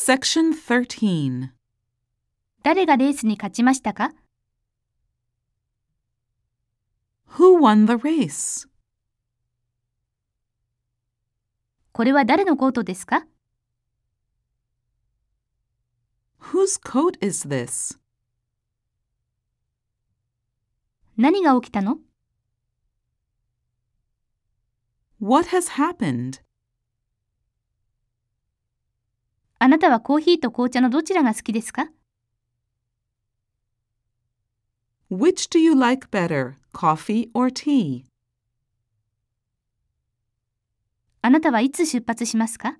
Section 13. 誰がレースに勝ちましたか？ Who won the race? これは誰のコートですか？ Whose coat is this? 何が起きたの？ What has happened? あなたはコーヒーと紅茶のどちらが好きですか？ Which do you like better, coffee or tea? あなたはいつ出発しますか？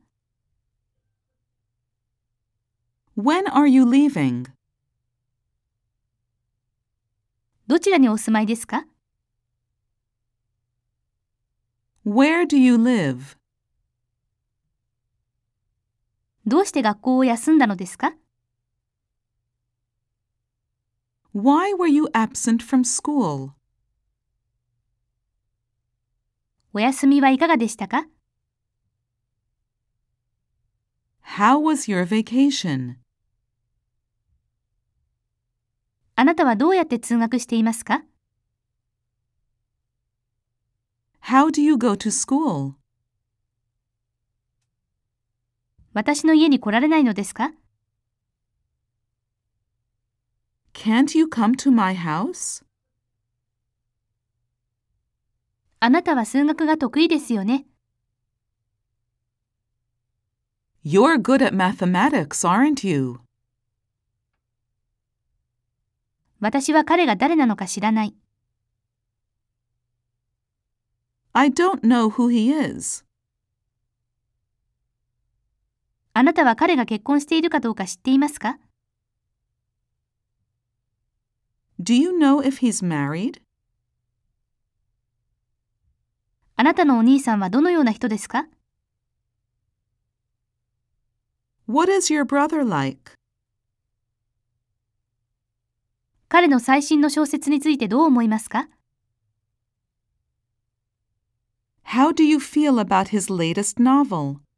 When are you leaving? どちらにお住まいですか？ Where do you live? どうして学校を休んだのですか？ Why were you absent from school? お休みはいかがでしたか？ How was your vacation? あなたはどうやって通学していますか？ How do you go to school? 私の家に来られないのですか？ Can't you come to my house? あなたは数学が得意ですよね。 You're good at mathematics, aren't you? 私は彼が誰なのか知らない。 I don't know who he is. あなたは彼が結婚しているかどうか知っていますか？ Do you know if he's married? あなたのお兄さんはどのような人ですか？ What is your brother like? 彼の最新の小説についてどう思いますか？ How do you feel about his latest novel?